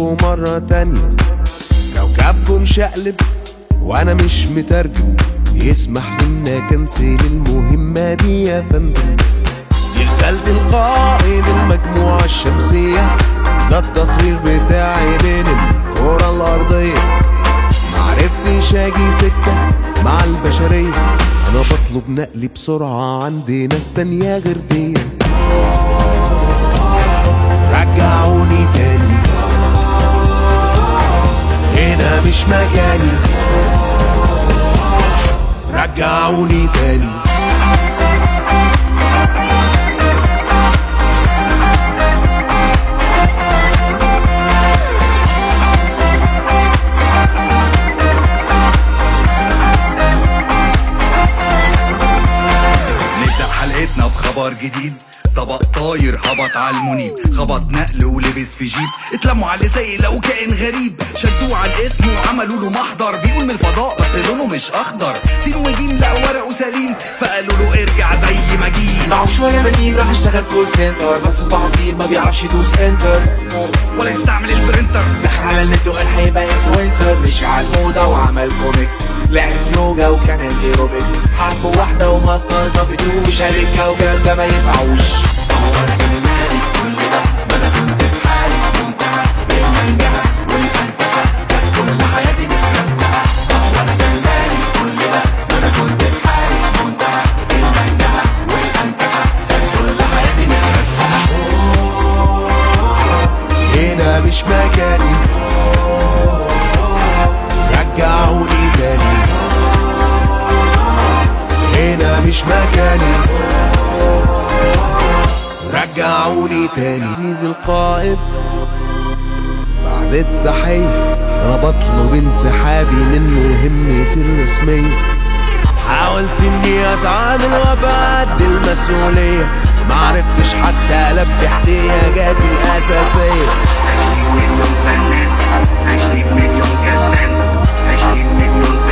اشوفكوا مرة تانية. كوكبكم شقلب وانا مش مترجم، يسمح لنا كنسل المهمة دي يا فندم. دي رسالة القائد المجموعة الشمسية، ده التقرير بتاعي بين الكرة الأرضية. معرفتش اجي سكة مع البشرية، انا بطلب نقلي بسرعة عندي ناس تانية غير دي. رجعوني تاني، هنا مش مكاني. رجعوني تاني. نبدأ حلقتنا بخبر جديد، طبق طاير هبط على المنيب، خبط نقل ولبس في جيب، اتلموا عليه زي لو كائن غريب، شدوه على الاسم وعملوا له محضر، بيقول من الفضاء بس لونه مش اخضر، سين وجيم لقوا ورقه سليم، فقالوا له ارجع زي ما جيت. معه شوية بنين راح اشتغل كول سنتر، بس صباحه كتير ما بيعرفش يدوس انتر ولا يستعمل البرنتر. دخل على النت وقال هيبقى انفلونسر، مشي على الموضة وعمل كوميكس، لعب يوجا وكمان ايروبكس، حرف واحدة وما استلطفتوش، قال الكوكب ده ما ينفعوش. وانا كان مالي كل ده، ما انا كنت في حالي منتهى المنجهة والانتهى، كانت كل حياتي مترستقة. وانا كان مالي كل ده، ما انا كنت في حالي منتهى المنجهة والانتهى، كانت كل حياتي مترستقة. هنا مش مكاني، رجعوني تاني. هنا مش مكاني، رجعوني تاني. عزيز القائد، بعد التحية أنا بطلب انسحابي من مهمتي الرسمية. حاولت إني أتعامل وأبعد المسؤولية، معرفتش حتى ألبي احتياجاتي الأساسية. 20 مليون فنان، 20 مليون كسلان، 20 مليون